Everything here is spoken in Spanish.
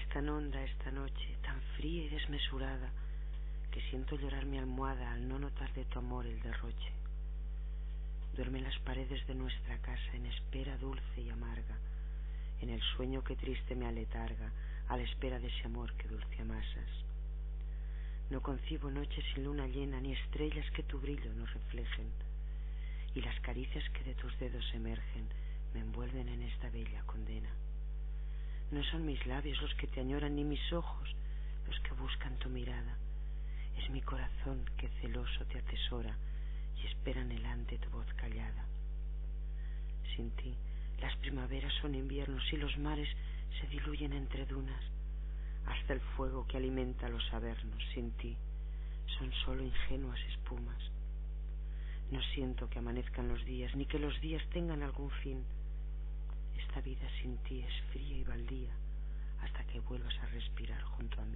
tan honda esta noche, tan fría y desmesurada, que siento llorar mi almohada al no notar de tu amor el derroche. Duermen las paredes de nuestra casa en espera dulce y amarga, en el sueño que triste me aletarga, a la espera de ese amor que dulce amasas. No concibo noches sin luna llena, ni estrellas que tu brillo no reflejen, y las caricias que de tus dedos emergen me envuelven en esta bella condena. No son mis labios los que te añoran, ni mis ojos los que buscan tu mirada. Es mi corazón que celoso te atesora y espera anhelante tu voz callada. Sin ti las primaveras son inviernos y los mares se diluyen entre dunas. Hasta el fuego que alimenta los avernos, sin ti, son solo ingenuas espumas. No siento que amanezcan los días, ni que los días tengan algún fin. Esta vida sin ti es fría y baldía,